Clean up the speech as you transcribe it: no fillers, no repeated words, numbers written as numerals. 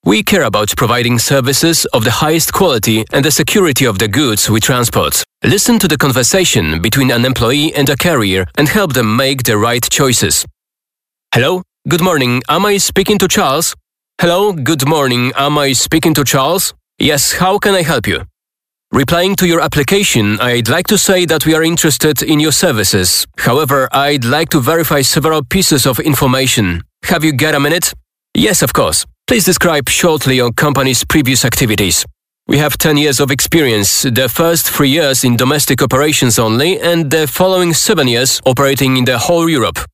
We care about providing services of the highest quality and the security of the goods we transport. Listen to the conversation between an employee and a carrier and help them make the right choices. Hello, good morning. Am I speaking to Charles? Hello, good morning. Am I speaking to Charles? Yes, how can I help you? Replying to your application, I'd like to say that we are interested in your services. However, I'd like to verify several pieces of information. Have you got a minute? Yes, of course. Please describe shortly your company's previous activities. We have 10 years of experience, the first 3 years in domestic operations only, and the following 7 years operating in the whole Europe.